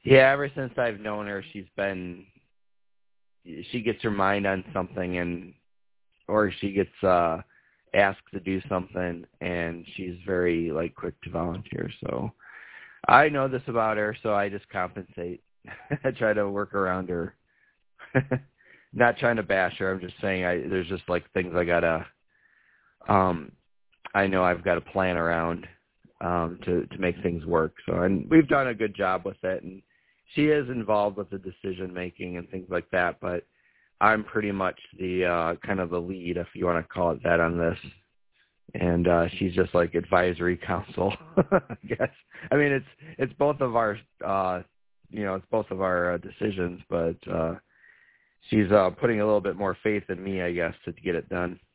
Yeah, ever since I've known her, she gets her mind on something, or she gets asked to do something, and she's very like quick to volunteer. So I know this about her, so I just compensate. I try to work around her. Not trying to bash her. I'm just saying there's just like things I know I've got to plan around to make things work. So, and we've done a good job with it, and she is involved with the decision making and things like that, but I'm pretty much the kind of the lead, if you want to call it that, on this. And she's just like advisory council, I guess. I mean, it's both of our it's both of our decisions, but she's putting a little bit more faith in me, I guess, to get it done.